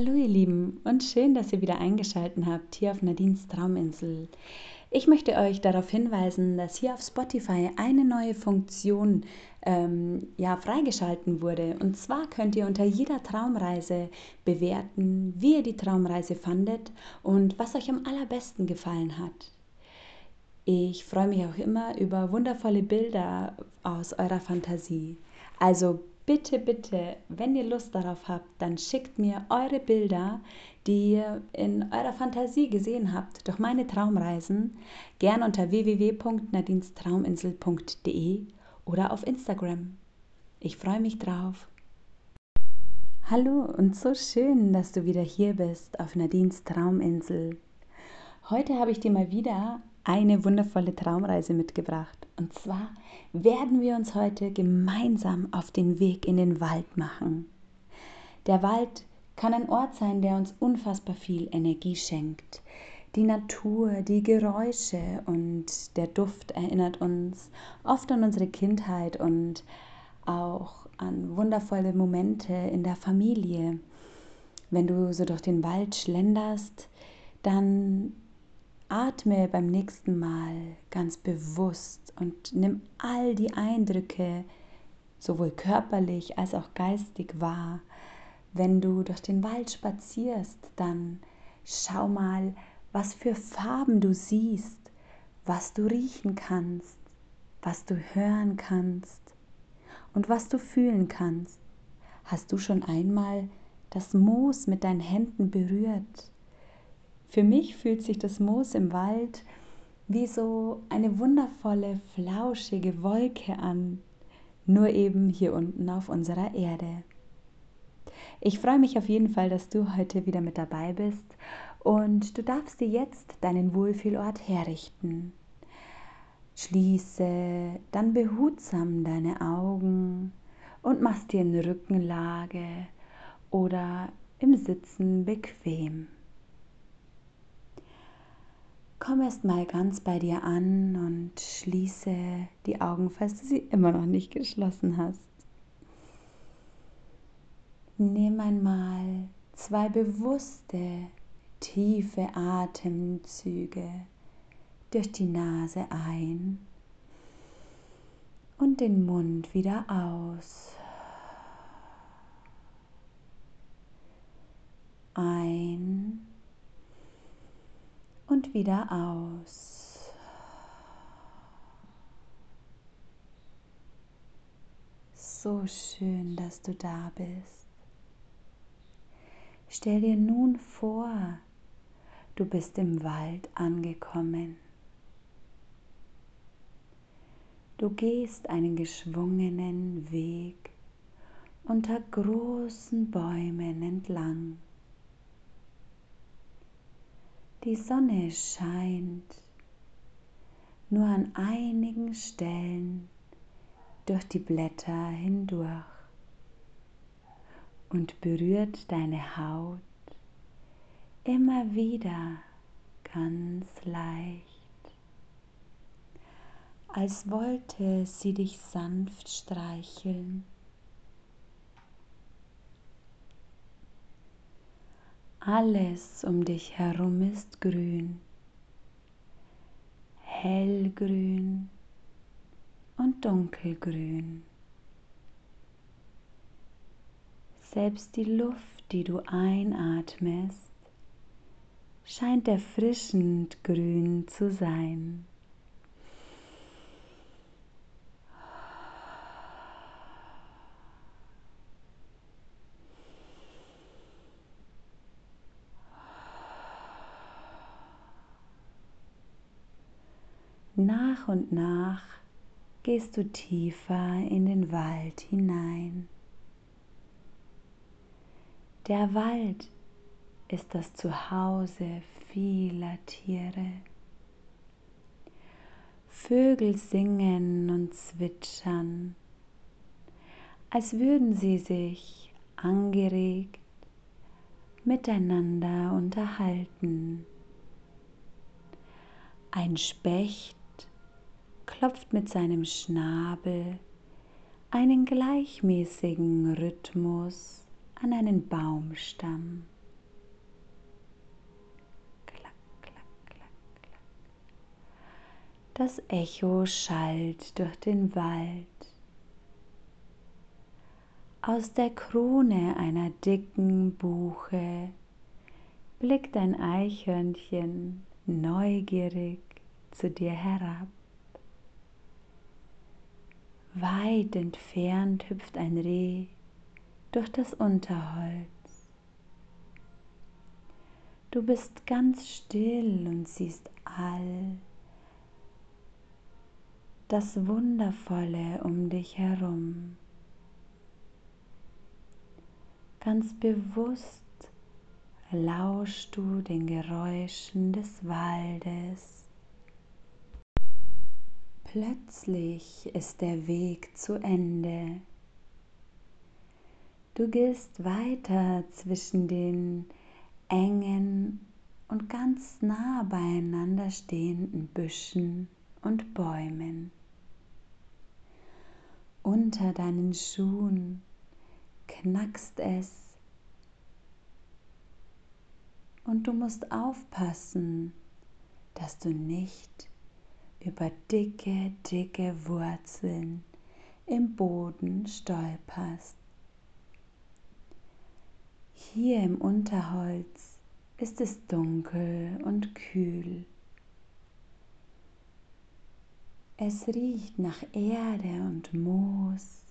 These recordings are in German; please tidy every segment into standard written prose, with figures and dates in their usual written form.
Hallo ihr Lieben und schön, dass ihr wieder eingeschaltet habt hier auf Nadines Trauminsel. Ich möchte euch darauf hinweisen, dass hier auf Spotify eine neue Funktion freigeschalten wurde. Und zwar könnt ihr unter jeder Traumreise bewerten, wie ihr die Traumreise fandet und was euch am allerbesten gefallen hat. Ich freue mich auch immer über wundervolle Bilder aus eurer Fantasie. Also bitte, bitte, wenn ihr Lust darauf habt, dann schickt mir eure Bilder, die ihr in eurer Fantasie gesehen habt, durch meine Traumreisen, gern unter www.nadinstrauminsel.de oder auf Instagram. Ich freue mich drauf. Hallo und so schön, dass du wieder hier bist auf Nadines Trauminsel. Heute habe ich dir mal wieder eine wundervolle Traumreise mitgebracht. Und zwar werden wir uns heute gemeinsam auf den Weg in den Wald machen. Der Wald kann ein Ort sein, der uns unfassbar viel Energie schenkt. Die Natur, die Geräusche und der Duft erinnert uns oft an unsere Kindheit und auch an wundervolle Momente in der Familie. Wenn du so durch den Wald schlenderst, dann atme beim nächsten Mal ganz bewusst und nimm all die Eindrücke, sowohl körperlich als auch geistig wahr. Wenn du durch den Wald spazierst, dann schau mal, was für Farben du siehst, was du riechen kannst, was du hören kannst und was du fühlen kannst. Hast du schon einmal das Moos mit deinen Händen berührt? Für mich fühlt sich das Moos im Wald wie so eine wundervolle, flauschige Wolke an, nur eben hier unten auf unserer Erde. Ich freue mich auf jeden Fall, dass du heute wieder mit dabei bist und du darfst dir jetzt deinen Wohlfühlort herrichten. Schließe dann behutsam deine Augen und machst dir in Rückenlage oder im Sitzen bequem. Komm erst mal ganz bei dir an und schließe die Augen, falls du sie immer noch nicht geschlossen hast. Nimm einmal 2 bewusste, tiefe Atemzüge durch die Nase ein und den Mund wieder aus. Ein und wieder aus. So schön, dass du da bist. Stell dir nun vor, du bist im Wald angekommen. Du gehst einen geschwungenen Weg unter großen Bäumen entlang. Die Sonne scheint nur an einigen Stellen durch die Blätter hindurch und berührt deine Haut immer wieder ganz leicht, als wollte sie dich sanft streicheln. Alles um dich herum ist grün, hellgrün und dunkelgrün. Selbst die Luft, die du einatmest, scheint erfrischend grün zu sein. Nach und nach gehst du tiefer in den Wald hinein. Der Wald ist das Zuhause vieler Tiere. Vögel singen und zwitschern, als würden sie sich angeregt miteinander unterhalten. Ein Specht klopft mit seinem Schnabel einen gleichmäßigen Rhythmus an einen Baumstamm. Das Echo schallt durch den Wald. Aus der Krone einer dicken Buche blickt ein Eichhörnchen neugierig zu dir herab. Weit entfernt hüpft ein Reh durch das Unterholz. Du bist ganz still und siehst all das Wundervolle um dich herum. Ganz bewusst lauschst du den Geräuschen des Waldes. Plötzlich ist der Weg zu Ende. Du gehst weiter zwischen den engen und ganz nah beieinander stehenden Büschen und Bäumen. Unter deinen Schuhen knackst es und du musst aufpassen, dass du nicht über dicke, dicke Wurzeln im Boden stolperst. Hier im Unterholz ist es dunkel und kühl. Es riecht nach Erde und Moos.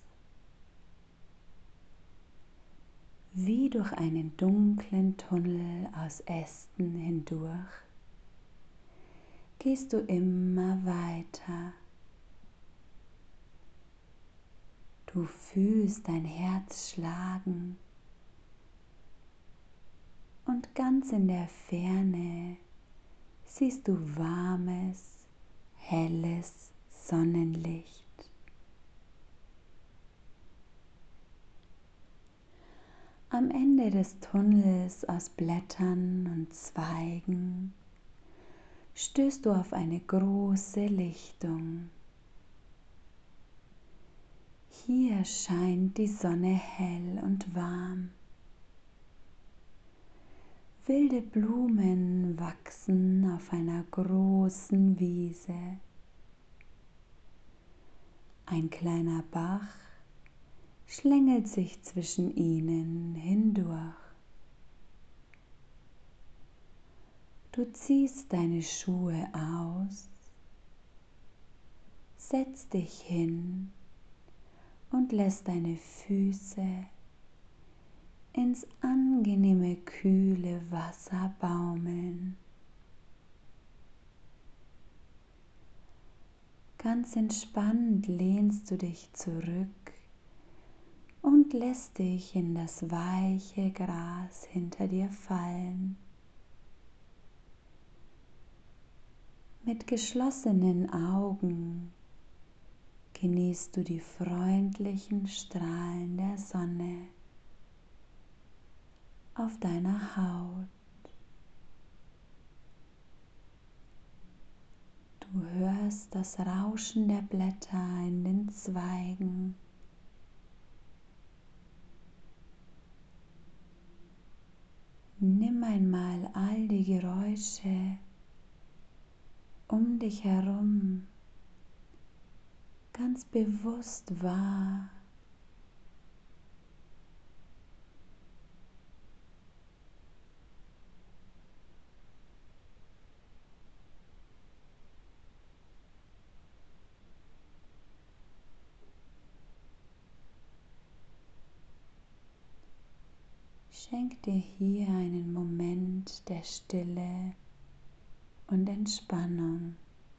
Wie durch einen dunklen Tunnel aus Ästen hindurch gehst du immer weiter. Du fühlst dein Herz schlagen und ganz in der Ferne siehst du warmes, helles Sonnenlicht. Am Ende des Tunnels aus Blättern und Zweigen stößt du auf eine große Lichtung. Hier scheint die Sonne hell und warm. Wilde Blumen wachsen auf einer großen Wiese. Ein kleiner Bach schlängelt sich zwischen ihnen hindurch. Du ziehst deine Schuhe aus, setzt dich hin und lässt deine Füße ins angenehme, kühle Wasser baumeln. Ganz entspannt lehnst du dich zurück und lässt dich in das weiche Gras hinter dir fallen. Mit geschlossenen Augen genießt du die freundlichen Strahlen der Sonne auf deiner Haut. Du hörst das Rauschen der Blätter in den Zweigen. Nimm einmal all die Geräusche um dich herum ganz bewusst wahr. Schenk dir hier einen Moment der Stille und Entspannung.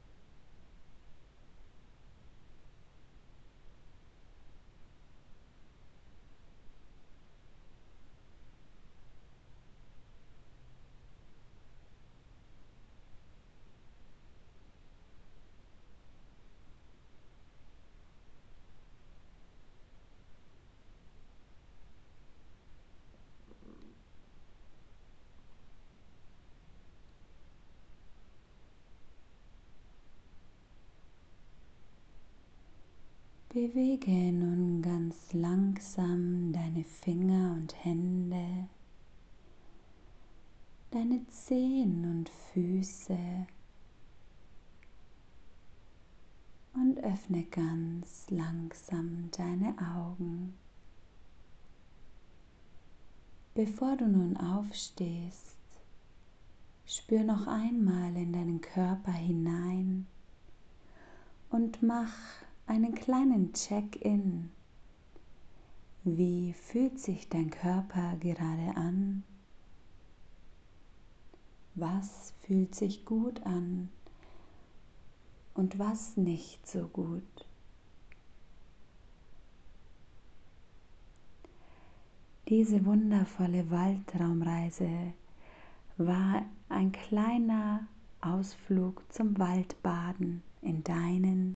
Bewege nun ganz langsam deine Finger und Hände, deine Zehen und Füße. öffne ganz langsam deine Augen. Bevor du nun aufstehst, spür noch einmal in deinen Körper hinein und mach einen kleinen Check-in. Wie fühlt sich dein Körper gerade an? Was fühlt sich gut an und was nicht so gut? Diese wundervolle Waldtraumreise war ein kleiner Ausflug zum Waldbaden in deinen